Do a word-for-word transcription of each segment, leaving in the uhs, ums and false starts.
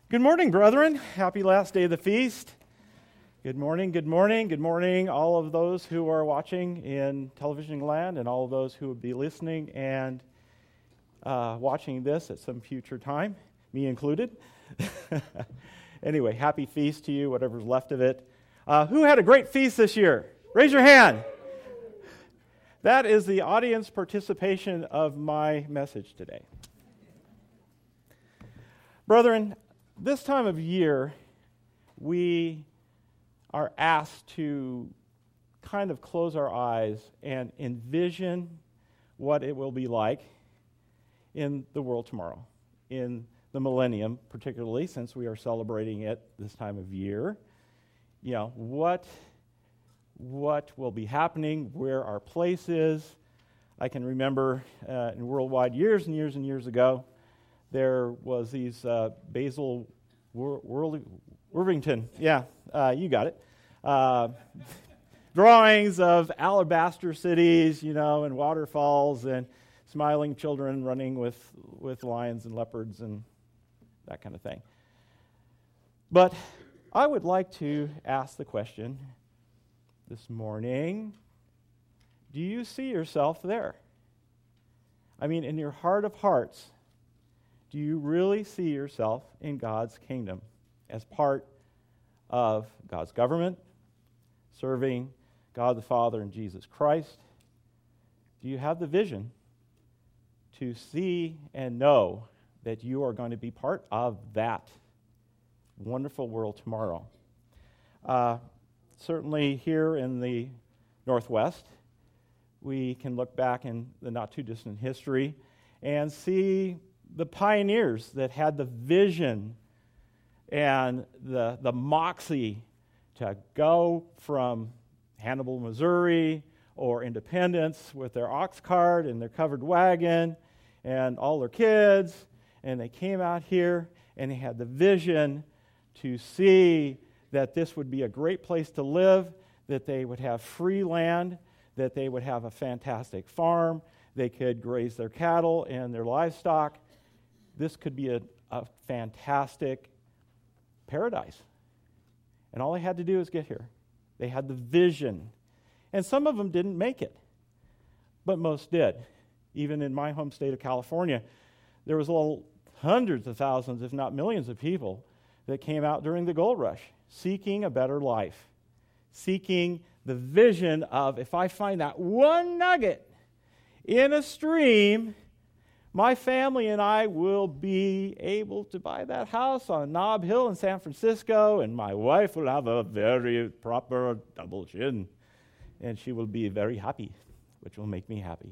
Good morning, brethren. Happy last day of the feast. Good morning, good morning, good morning, all of those who are watching in television land and all of those who will be listening and uh, watching this at some future time, me included. Anyway, happy feast to you, whatever's left of it. Uh, who had a great feast this year? Raise your hand. That is the audience participation of my message today. Brethren, this time of year, we are asked to kind of close our eyes and envision what it will be like in the world tomorrow, in the millennium, particularly since we are celebrating it this time of year. You know, what, what will be happening, where our place is. I can remember uh, in worldwide years and years and years ago, there was these uh, Basil Wor- Worley, Worthington, yeah, uh, you got it, uh, drawings of alabaster cities, you know, and waterfalls and smiling children running with, with lions and leopards and that kind of thing. But I would like to ask the question this morning, do you see yourself there? I mean, in your heart of hearts, do you really see yourself in God's kingdom as part of God's government, serving God the Father and Jesus Christ? Do you have the vision to see and know that you are going to be part of that wonderful world tomorrow? Uh, certainly here in the Northwest, we can look back in the not-too-distant history and see the pioneers that had the vision and the, the moxie to go from Hannibal, Missouri, or Independence with their ox cart and their covered wagon and all their kids, and they came out here and they had the vision to see that this would be a great place to live, that they would have free land, that they would have a fantastic farm, they could graze their cattle and their livestock. This could be a, a fantastic paradise. And all they had to do is get here. They had the vision. And some of them didn't make it, but most did. Even in my home state of California, there was little hundreds of thousands, if not millions of people that came out during the gold rush, seeking a better life, seeking the vision of, if I find that one nugget in a stream, my family and I will be able to buy that house on Nob Hill in San Francisco, and my wife will have a very proper double chin, and she will be very happy, which will make me happy.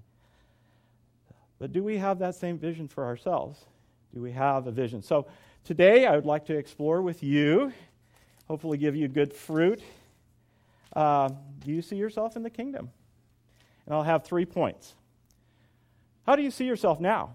But do we have that same vision for ourselves? Do we have a vision? So today I would like to explore with you, hopefully give you good fruit. Uh, do you see yourself in the kingdom? And I'll have three points. How do you see yourself now?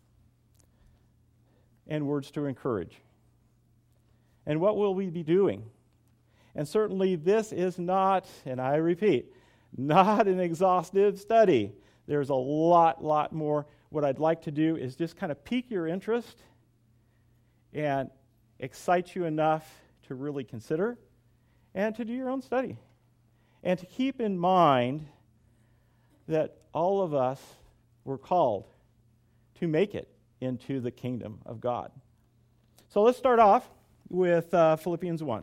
And words to encourage. And what will we be doing? And certainly this is not, and I repeat, not an exhaustive study. There's a lot, lot more. What I'd like to do is just kind of pique your interest and excite you enough to really consider and to do your own study. And to keep in mind that all of us we're called to make it into the kingdom of God. So let's start off with uh, Philippians one.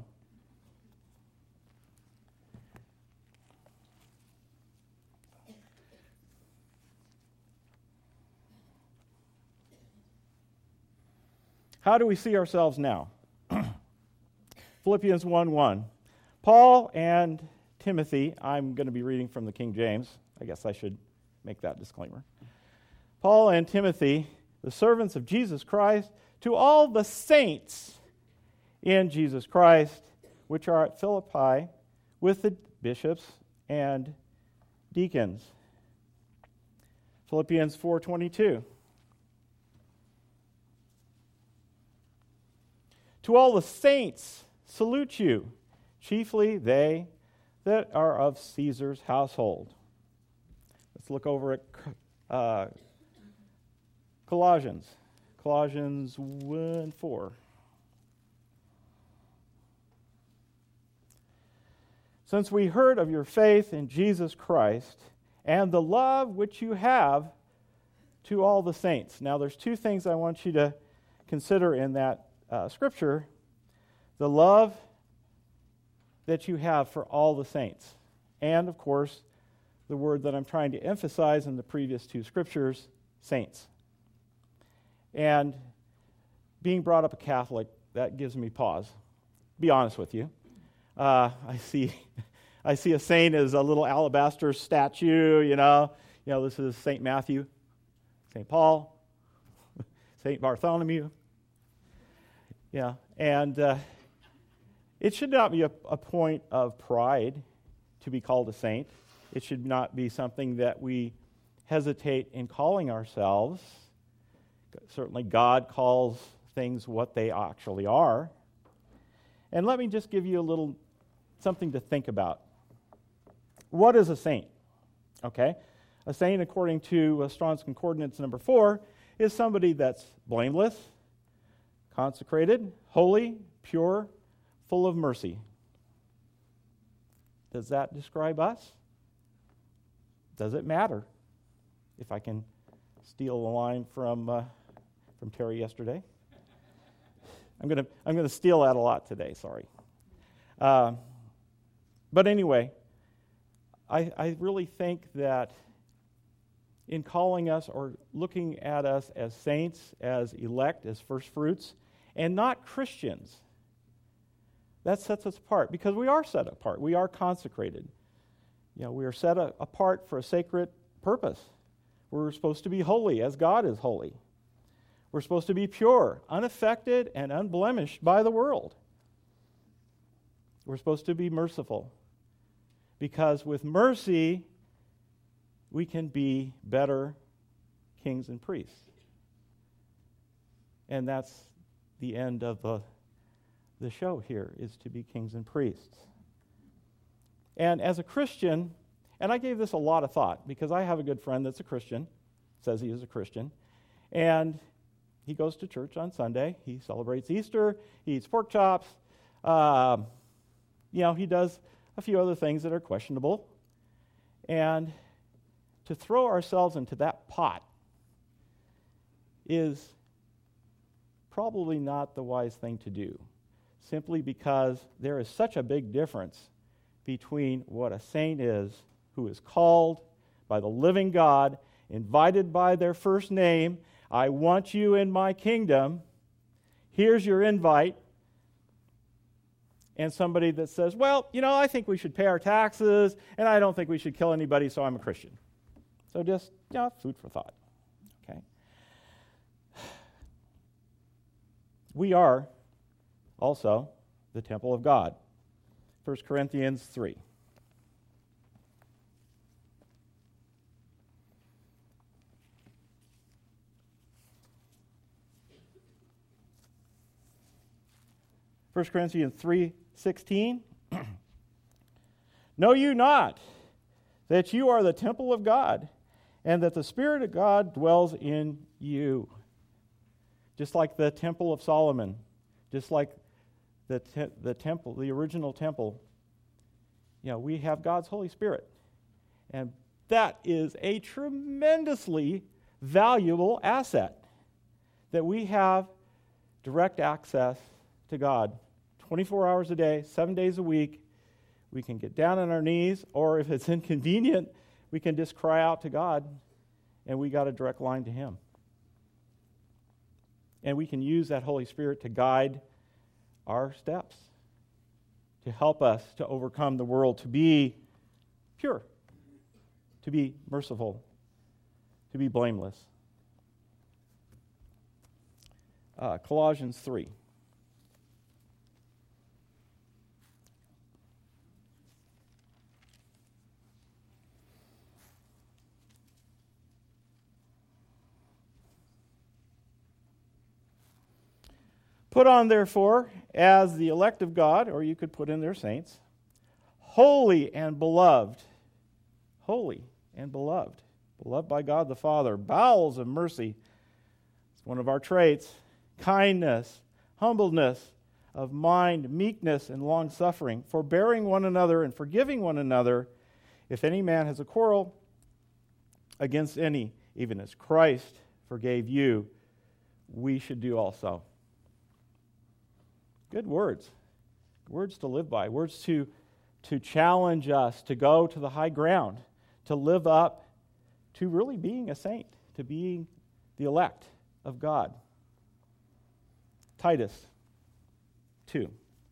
How do we see ourselves now? Philippians one one. Paul and Timothy, I'm going to be reading from the King James. I guess I should make that disclaimer. Paul and Timothy, the servants of Jesus Christ, to all the saints in Jesus Christ, which are at Philippi, with the bishops and deacons. Philippians four twenty-two. To all the saints, salute you, chiefly they that are of Caesar's household. Let's look over at uh, Colossians. Colossians one four. since we heard of your faith in Jesus Christ and the love which you have to all the saints. Now, there's two things I want you to consider in that uh, scripture. The love that you have for all the saints. And, of course, the word that I'm trying to emphasize in the previous two scriptures, saints. And being brought up a Catholic, that gives me pause. Be honest with you. Uh, I see I see a saint as a little alabaster statue, you know. You know, this is Saint Matthew, Saint Paul, Saint Bartholomew. Yeah, and uh, it should not be a, a point of pride to be called a saint. It should not be something that we hesitate in calling ourselves. Certainly God calls things what they actually are. And let me just give you a little something to think about. What is a saint? Okay, a saint, according to uh, Strong's Concordance number four, is somebody that's blameless, consecrated, holy, pure, full of mercy. Does that describe us? Does it matter? If I can steal a line from uh, from Terry yesterday. I'm gonna I'm gonna steal that a lot today. Sorry, uh, but anyway, I I really think that in calling us or looking at us as saints, as elect, as first fruits, and not Christians, that sets us apart because we are set apart. We are consecrated. You know, we are set a, apart for a sacred purpose. We're supposed to be holy as God is holy. We're supposed to be pure, unaffected, and unblemished by the world. We're supposed to be merciful because with mercy, we can be better kings and priests. And that's the end of the, the show here, is to be kings and priests. And as a Christian, and I gave this a lot of thought because I have a good friend that's a Christian, says he is a Christian, and he goes to church on Sunday. He celebrates Easter. He eats pork chops. Um, you know, he does a few other things that are questionable. And to throw ourselves into that pot is probably not the wise thing to do, simply because there is such a big difference between what a saint is, who is called by the living God, invited by their first name. I want you in my kingdom. Here's your invite. And somebody that says, well, you know, I think we should pay our taxes, and I don't think we should kill anybody, so I'm a Christian. So just, you know, food for thought. Okay. We are also the temple of God. First Corinthians three. First Corinthians three sixteen. Know you not that you are the temple of God, and that the Spirit of God dwells in you? Just like the temple of Solomon, just like the te- the temple, the original temple, you know, we have God's Holy Spirit. And that is a tremendously valuable asset, that we have direct access to God twenty-four hours a day, seven days a week. We can get down on our knees, or if it's inconvenient, we can just cry out to God, and we got a direct line to Him. And we can use that Holy Spirit to guide our steps, to help us to overcome the world, to be pure, to be merciful, to be blameless. Uh, Colossians three. Put on, therefore, as the elect of God, or you could put in their saints, holy and beloved, holy and beloved, beloved by God the Father, bowels of mercy, it's one of our traits, kindness, humbleness, of mind, meekness, and long-suffering, forbearing one another and forgiving one another. If any man has a quarrel against any, even as Christ forgave you, we should do also. Good words. Words to live by. Words to, to challenge us to go to the high ground, to live up to really being a saint, to being the elect of God. Titus two.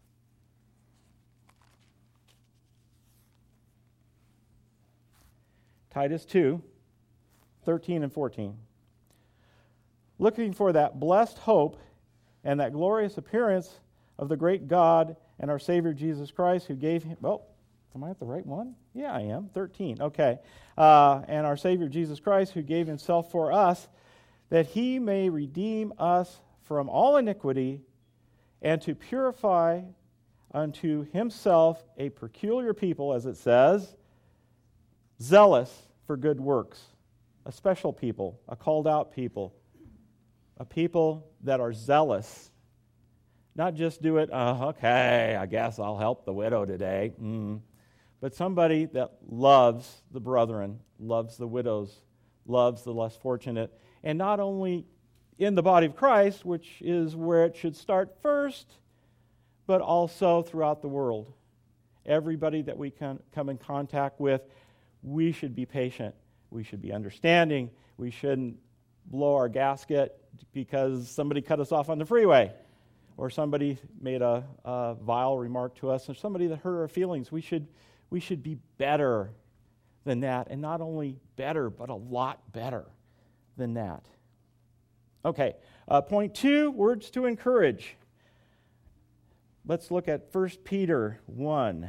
Titus two, thirteen and fourteen. Looking for that blessed hope and that glorious appearance of the great God and our Savior Jesus Christ, who gave him, well, am I at the right one? Yeah, I am. thirteen. Okay. Uh, and our Savior Jesus Christ, who gave himself for us, that he may redeem us from all iniquity and to purify unto himself a peculiar people, as it says, zealous for good works, a special people, a called out people, a people that are zealous. Not just do it, uh, okay, I guess I'll help the widow today. Mm. But somebody that loves the brethren, loves the widows, loves the less fortunate, and not only in the body of Christ, which is where it should start first, but also throughout the world. Everybody that we can come in contact with, we should be patient. We should be understanding. We shouldn't blow our gasket because somebody cut us off on the freeway, or somebody made a, a vile remark to us, or somebody that hurt our feelings. We should, we should be better than that, and not only better, but a lot better than that. Okay, uh, point two, words to encourage. Let's look at First Peter one.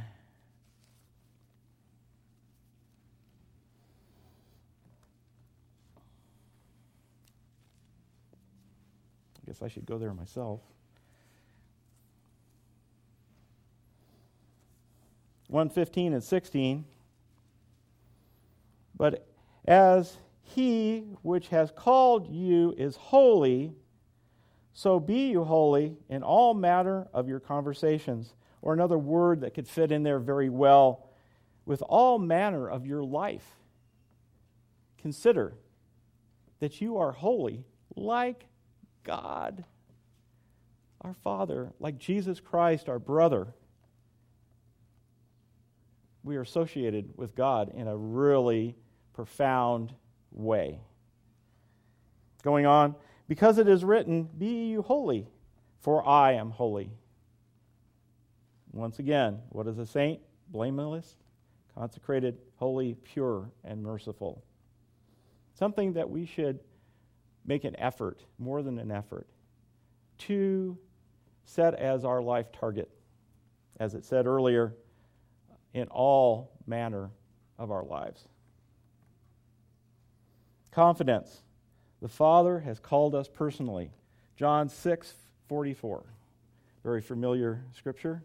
I guess I should go there myself. one fifteen and sixteen. But as he which has called you is holy, so be you holy in all matter of your conversations. Or another word that could fit in there very well, with all manner of your life. Consider that you are holy like God, our Father, like Jesus Christ, our brother. We are associated with God in a really profound way. Going on, because it is written, be you holy, for I am holy. Once again, what is a saint? Blameless, consecrated, holy, pure, and merciful. Something that we should make an effort, more than an effort, to set as our life target. As it said earlier, in all manner of our lives. Confidence. The Father has called us personally. John six forty-four. Very familiar scripture.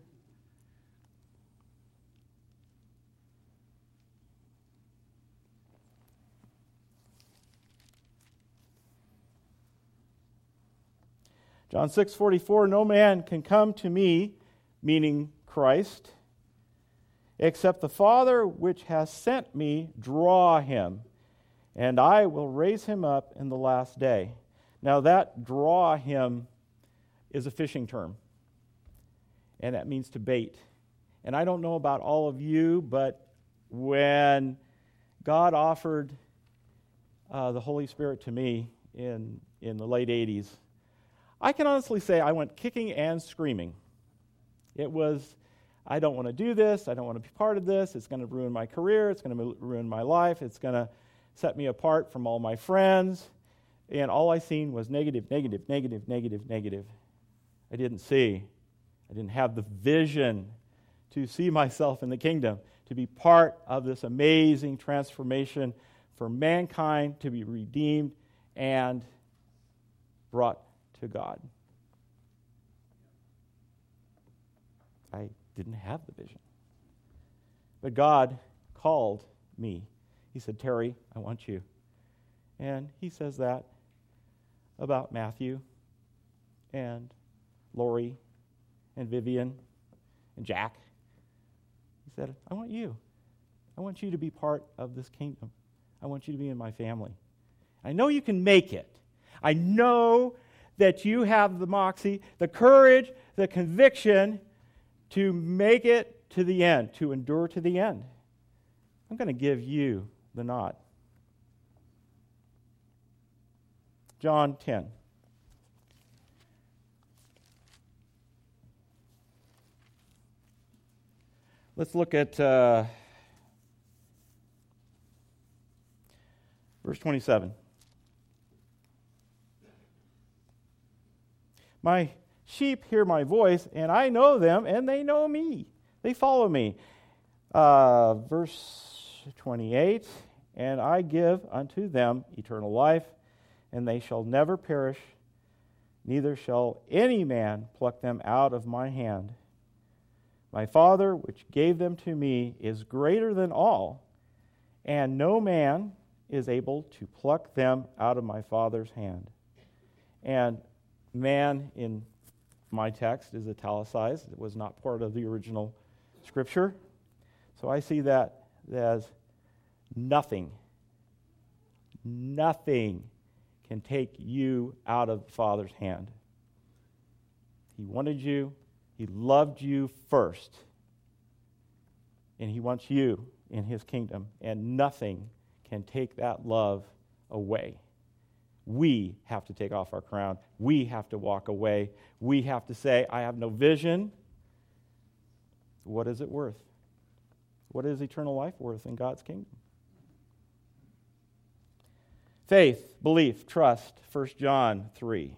John six forty-four, no man can come to me, meaning Christ, except the Father which has sent me draw him, and I will raise him up in the last day. Now that draw him is a fishing term, and that means to bait. And I don't know about all of you, but when God offered uh, the Holy Spirit to me in, in the late eighties, I can honestly say I went kicking and screaming. It was, I don't want to do this. I don't want to be part of this. It's going to ruin my career. It's going to ruin my life. It's going to set me apart from all my friends. And all I seen was negative, negative, negative, negative, negative. I didn't see. I didn't have the vision to see myself in the kingdom, to be part of this amazing transformation for mankind to be redeemed and brought to God. I didn't have the vision. But God called me. He said, Terry, I want you. And he says that about Matthew and Lori and Vivian and Jack. He said, I want you. I want you to be part of this kingdom. I want you to be in my family. I know you can make it. I know that you have the moxie, the courage, the conviction to make it to the end, to endure to the end. I'm going to give you the nod. John ten. Let's look at uh, verse twenty-seven. My sheep hear my voice, and I know them, and they know me. They follow me. Uh, verse twenty-eight, and I give unto them eternal life, and they shall never perish, neither shall any man pluck them out of my hand. My Father, which gave them to me, is greater than all, and no man is able to pluck them out of my Father's hand. And man in my text is italicized. It was not part of the original scripture. So I see that as nothing, nothing can take you out of the Father's hand. He wanted you. He loved you first. And he wants you in his kingdom. And nothing can take that love away. We have to take off our crown. We have to walk away. We have to say, I have no vision. What is it worth? What is eternal life worth in God's kingdom? Faith, belief, trust, First John three.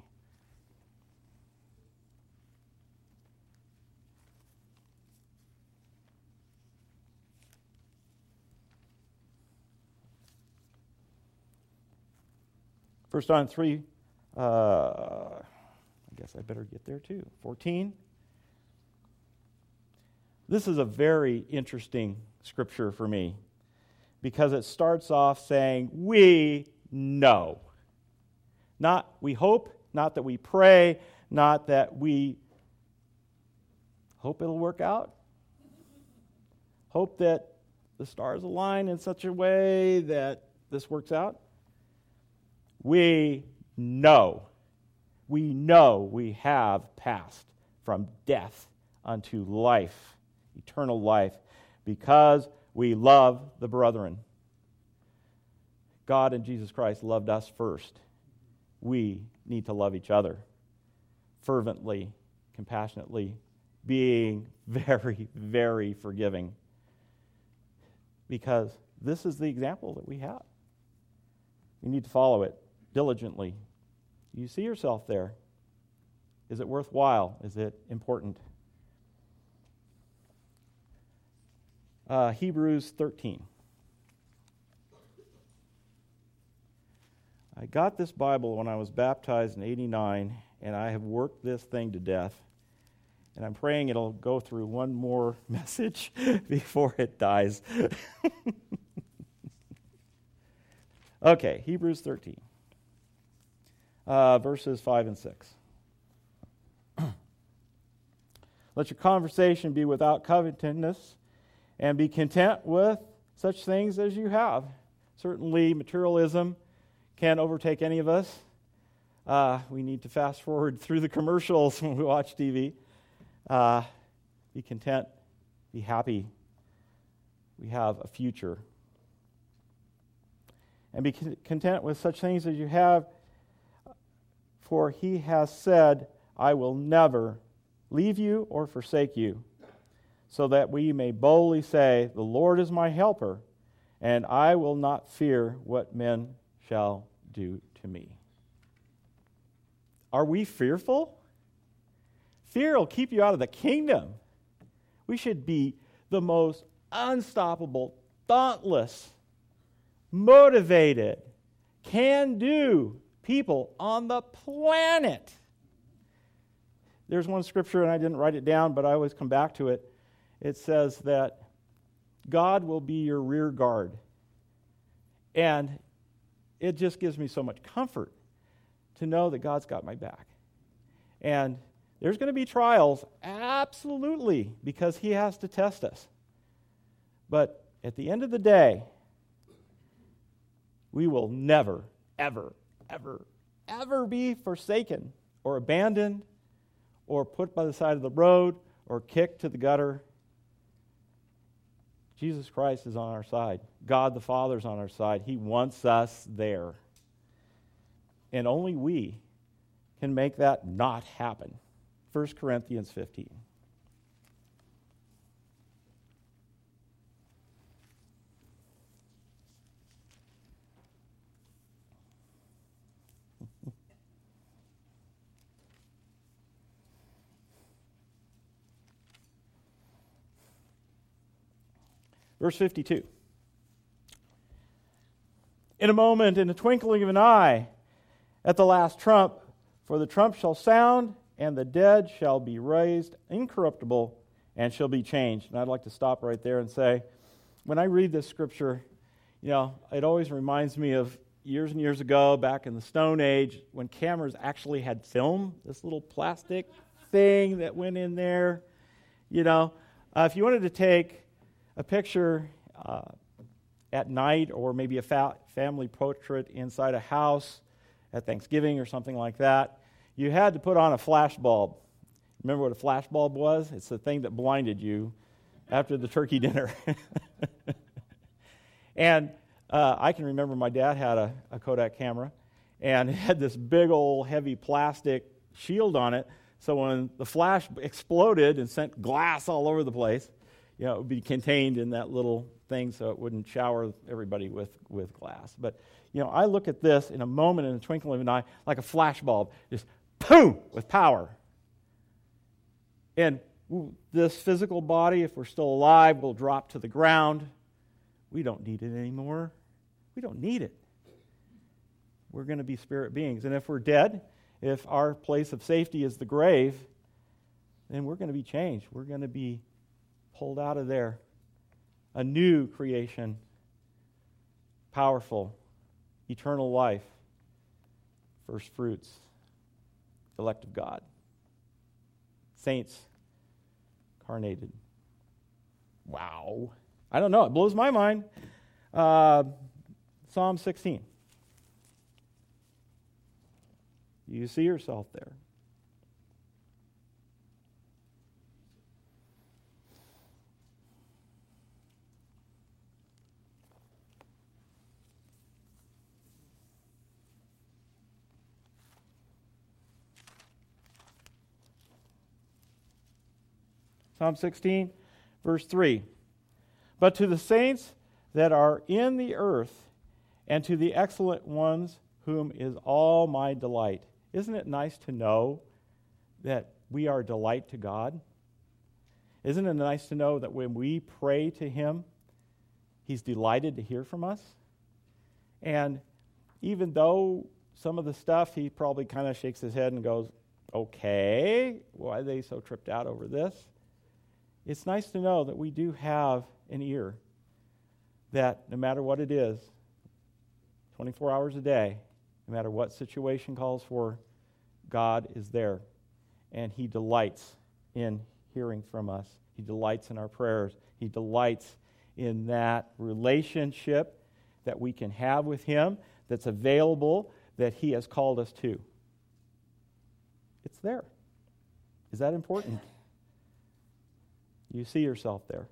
First John three, uh, I guess I better get there too. fourteen. This is a very interesting scripture for me because it starts off saying, we know. Not we hope, not that we pray, not that we hope it'll work out. Hope that the stars align in such a way that this works out. We know, we know we have passed from death unto life, eternal life, because we love the brethren. God and Jesus Christ loved us first. We need to love each other fervently, compassionately, being very, very forgiving, because this is the example that we have. We need to follow it diligently. You see yourself there. Is it worthwhile? Is it important? Uh, Hebrews thirteen. I got this Bible when I was baptized in eighty-nine, and I have worked this thing to death. And I'm praying it'll go through one more message before it dies. Okay, Hebrews thirteen. Uh, verses five and six. Let your conversation be without covetousness, and be content with such things as you have. Certainly, materialism can't overtake any of us. Uh, we need to fast forward through the commercials when we watch T V. Uh, be content, be happy. We have a future. And be content with such things as you have, for he has said, I will never leave you or forsake you, so that we may boldly say, the Lord is my helper, and I will not fear what men shall do to me. Are we fearful? Fear will keep you out of the kingdom. We should be the most unstoppable, dauntless, motivated, can-do people on the planet. There's one scripture, and I didn't write it down, but I always come back to it. It says that God will be your rear guard. And it just gives me so much comfort to know that God's got my back. And there's going to be trials, Absolutely, because he has to test us. But at the end of the day, we will never, ever, ever, ever be forsaken or abandoned or put by the side of the road or kicked to the gutter. Jesus Christ is on our side. God the Father is on our side. He wants us there. And only we can make that not happen. First Corinthians fifteen. Verse fifty-two. In a moment, in the twinkling of an eye, at the last trump, for the trump shall sound, and the dead shall be raised incorruptible, and shall be changed. And I'd like to stop right there and say, when I read this scripture, you know, it always reminds me of years and years ago, back in the Stone Age, when cameras actually had film, this little plastic thing that went in there. You know, uh, if you wanted to take a picture uh, at night, or maybe a fa- family portrait inside a house at Thanksgiving or something like that, you had to put on a flash bulb. Remember what a flash bulb was? It's the thing that blinded you after the turkey dinner. And uh, I can remember my dad had a, a Kodak camera, and it had this big old heavy plastic shield on it, so when the flash exploded and sent glass all over the place, you know, it would be contained in that little thing so it wouldn't shower everybody with, with glass. But, you know, I look at this in a moment, in a twinkling of an eye, like a flash bulb, just boom, with power. And this physical body, if we're still alive, will drop to the ground. We don't need it anymore. We don't need it. We're going to be spirit beings. And if we're dead, if our place of safety is the grave, then we're going to be changed. We're going to be pulled out of there. A new creation. Powerful. Eternal life. First fruits. Elect of God. Saints incarnated. Wow. I don't know. It blows my mind. Uh, Psalm sixteen. You see yourself there. Psalm sixteen, verse three. But to the saints that are in the earth, and to the excellent ones whom is all my delight. Isn't it nice to know that we are delight to God? Isn't it nice to know that when we pray to Him, He's delighted to hear from us? And even though some of the stuff, He probably kind of shakes His head and goes, okay, why are they so tripped out over this? It's nice to know that we do have an ear, that no matter what it is, twenty-four hours a day, no matter what situation calls for, God is there. And He delights in hearing from us. He delights in our prayers. He delights in that relationship that we can have with Him, that's available, that He has called us to. It's there. Is that important? You see yourself there.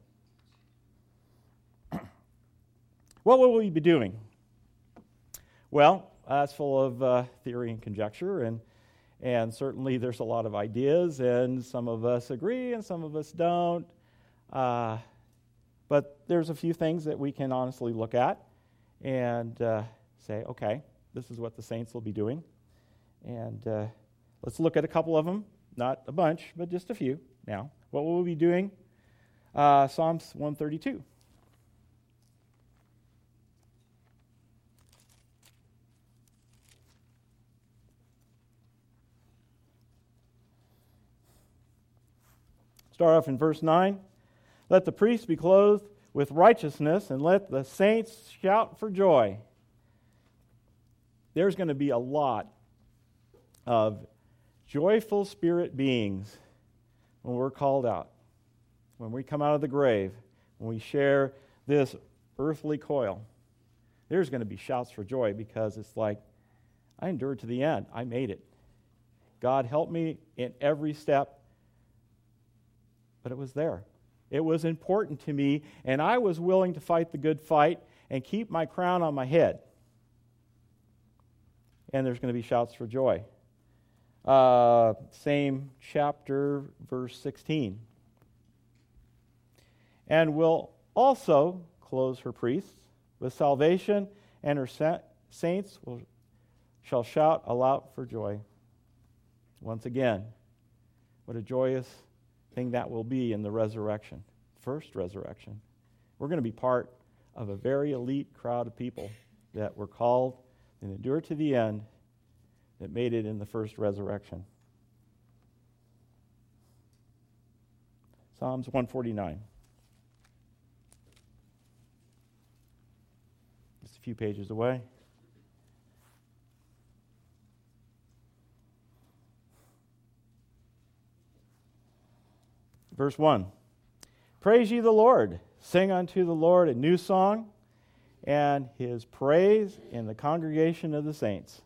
What will we be doing? Well, that's full of uh, theory and conjecture, and and certainly there's a lot of ideas, and some of us agree and some of us don't. Uh, but there's a few things that we can honestly look at and uh, say, okay, this is what the saints will be doing. And uh, let's look at a couple of them, not a bunch, but just a few now. What will we be doing? Uh, Psalms one thirty-two. Start off in verse nine. Let the priests be clothed with righteousness, and let the saints shout for joy. There's going to be a lot of joyful spirit beings when we're called out, when we come out of the grave, when we share this earthly coil, there's going to be shouts for joy because it's like, I endured to the end. I made it. God helped me in every step, but it was there. It was important to me, and I was willing to fight the good fight and keep my crown on my head. And there's going to be shouts for joy. Uh, same chapter, verse sixteen. And will also close her priests with salvation, and her sa- saints will, shall shout aloud for joy. Once again, what a joyous thing that will be in the resurrection, first resurrection. We're going to be part of a very elite crowd of people that were called and endured to the end, that made it in the first resurrection. Psalms one forty-nine. Just a few pages away. Verse one. Praise ye the Lord. Sing unto the Lord a new song, and his praise in the congregation of the saints.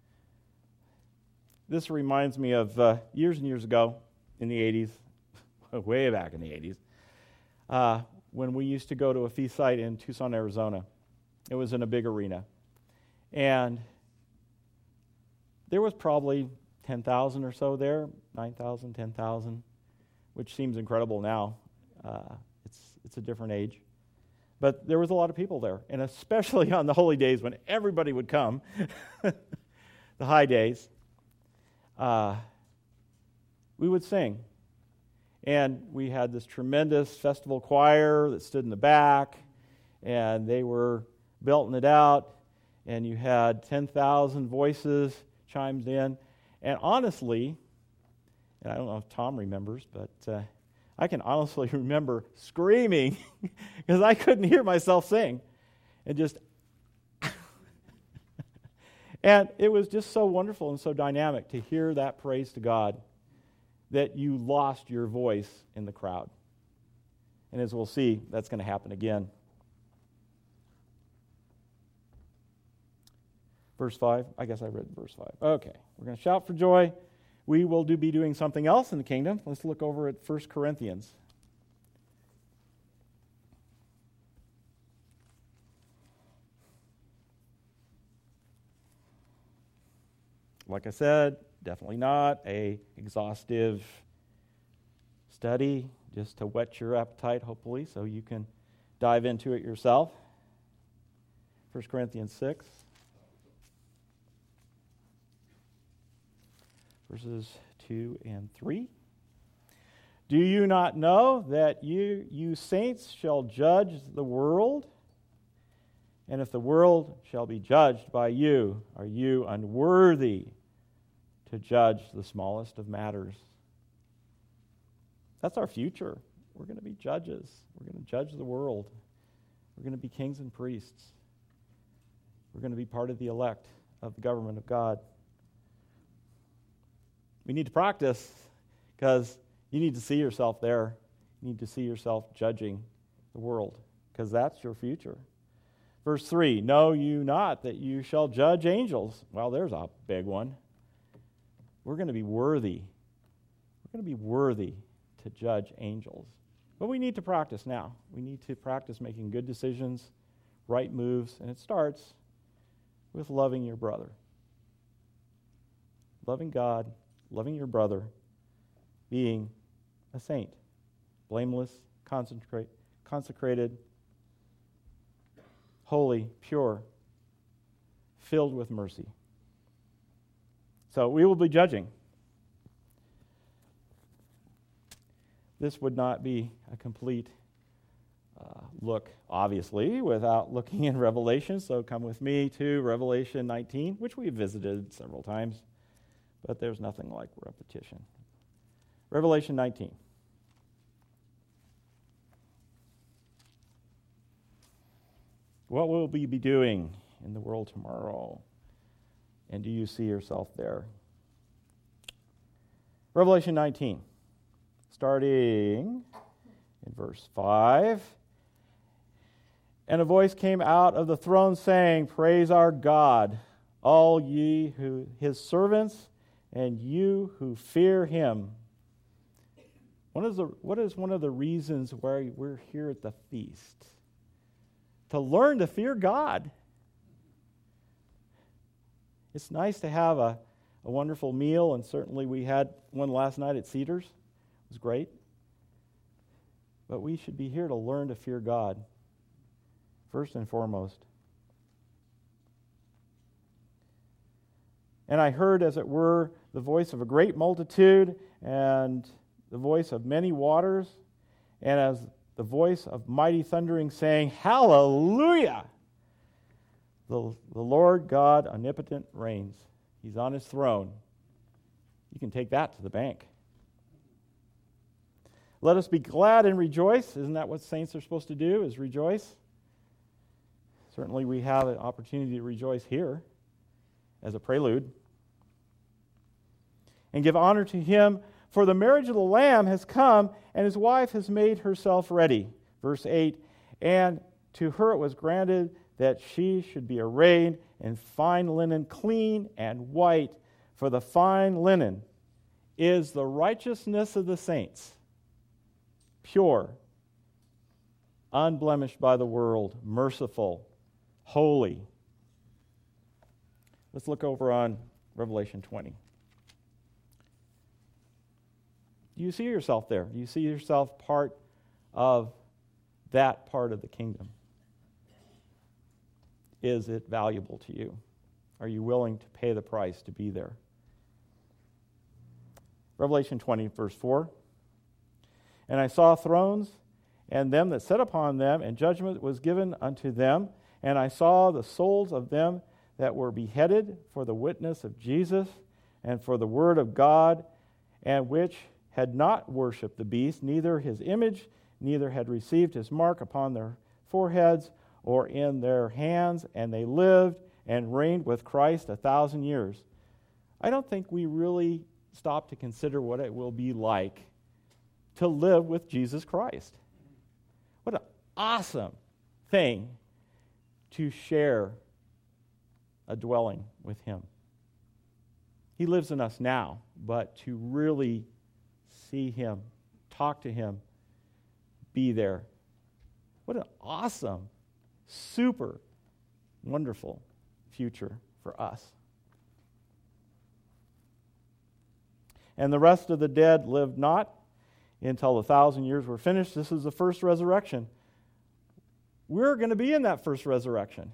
This reminds me of uh, years and years ago in the eighties, way back in the eighties, uh, when we used to go to a feast site in Tucson, Arizona. It was in a big arena. And there was probably ten thousand or so there, nine thousand, ten thousand, which seems incredible now. Uh, it's it's a different age. But there was a lot of people there, and especially on the holy days when everybody would come, the high days, uh, we would sing. And we had this tremendous festival choir that stood in the back, and they were belting it out, and you had ten thousand voices chimed in. And honestly, and I don't know if Tom remembers, but uh, I can honestly remember screaming because I couldn't hear myself sing. And just, and it was just so wonderful and so dynamic to hear that praise to God that you lost your voice in the crowd. And as we'll see, that's going to happen again. Verse five, I guess I read verse five. Okay, we're going to shout for joy. We will do, be doing something else in the kingdom. Let's look over at First Corinthians. Like I said, definitely not a exhaustive study, just to whet your appetite, hopefully, so you can dive into it yourself. First Corinthians six. Verses two and three. Do you not know that you, you saints shall judge the world? And if the world shall be judged by you, are you unworthy to judge the smallest of matters? That's our future. We're going to be judges. We're going to judge the world. We're going to be kings and priests. We're going to be part of the elect of the government of God. We need to practice because you need to see yourself there. You need to see yourself judging the world because that's your future. Verse three, know you not that you shall judge angels? Well, there's a big one. We're going to be worthy. We're going to be worthy to judge angels. But we need to practice now. We need to practice making good decisions, right moves, and it starts with loving your brother. Loving God, loving your brother, being a saint, blameless, concentrate, consecrated, holy, pure, filled with mercy. So we will be judging. This would not be a complete uh, look, obviously, without looking in Revelation. So come with me to Revelation nineteen, which we've visited several times, but there's nothing like repetition. Revelation nineteen. What will we be doing in the world tomorrow? And do you see yourself there? Revelation nineteen. starting in verse five. And a voice came out of the throne saying, "Praise our God, all ye who his servants, and you who fear him." What is, the, what is one of the reasons why we're here at the feast? To learn to fear God. It's nice to have a, a wonderful meal, and certainly we had one last night at Cedars. It was great. But we should be here to learn to fear God, first and foremost. And I heard, as it were, the voice of a great multitude, and the voice of many waters, and as the voice of mighty thundering, saying, "Hallelujah! The, the Lord God omnipotent reigns. He's on his throne." You can take that to the bank. Let us be glad and rejoice. Isn't that what saints are supposed to do, is rejoice? Certainly we have an opportunity to rejoice here as a prelude. And give honor to him, for the marriage of the Lamb has come, and his wife has made herself ready. Verse eight, and to her it was granted that she should be arrayed in fine linen, clean and white, for the fine linen is the righteousness of the saints, pure, unblemished by the world, merciful, holy. Let's look over on Revelation twenty. Do you see yourself there? Do you see yourself part of that part of the kingdom? Is it valuable to you? Are you willing to pay the price to be there? Revelation twenty, verse four. And I saw thrones, and them that sat upon them, and judgment was given unto them. And I saw the souls of them that were beheaded for the witness of Jesus, and for the word of God, and which had not worshipped the beast, neither his image, neither had received his mark upon their foreheads or in their hands, and they lived and reigned with Christ a thousand years. I don't think we really stop to consider what it will be like to live with Jesus Christ. What an awesome thing to share a dwelling with him. He lives in us now, but to really see him, talk to him, be there. What an awesome, super wonderful future for us. And the rest of the dead lived not until the thousand years were finished. This is the first resurrection. We're going to be in that first resurrection.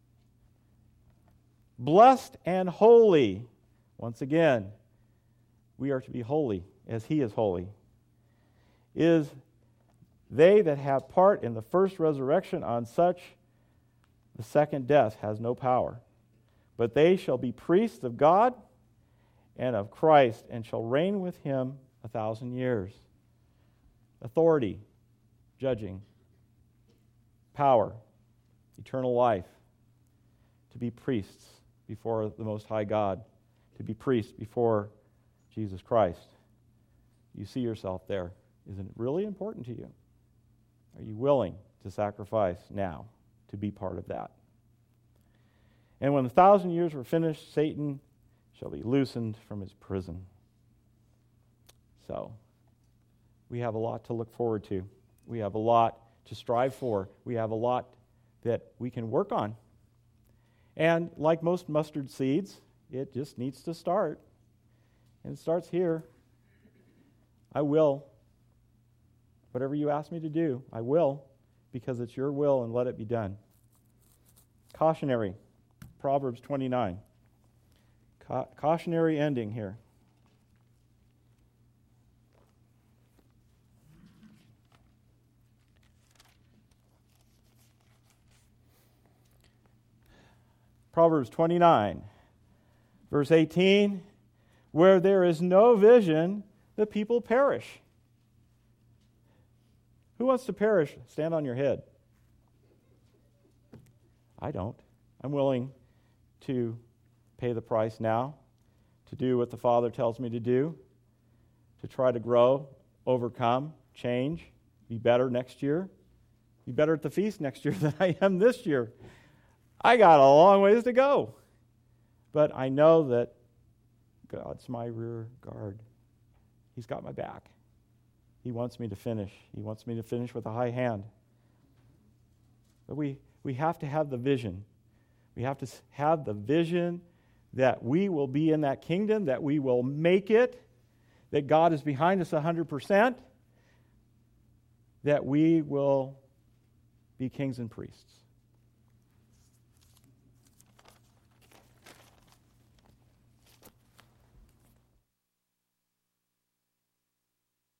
Blessed and holy. Once again, we are to be holy as he is holy. Is they that have part in the first resurrection, on such the second death has no power. But they shall be priests of God and of Christ, and shall reign with him a thousand years. Authority, judging, power, eternal life, to be priests before the Most High God, to be priests before Jesus Christ. You see yourself there. Isn't it really important to you? Are you willing to sacrifice now to be part of that? And when the thousand years were finished, Satan shall be loosened from his prison. So, we have a lot to look forward to. We have a lot to strive for. We have a lot that we can work on. And like most mustard seeds, it just needs to start. And it starts here. I will. Whatever you ask me to do, I will, because it's your will, and let it be done. Cautionary, Proverbs twenty-nine. Ca- cautionary ending here. Proverbs twenty-nine, verse eighteen, where there is no vision, the people perish. Who wants to perish? Stand on your head. I don't. I'm willing to pay the price now, to do what the Father tells me to do, to try to grow overcome, change, be better next year, be better at the feast next year than I am this year. I got a long ways to go. But I know that God's my rear guard. He's got my back. He wants me to finish. He wants me to finish with a high hand. But we, we have to have the vision. We have to have the vision that we will be in that kingdom, that we will make it, that God is behind us one hundred percent, that we will be kings and priests.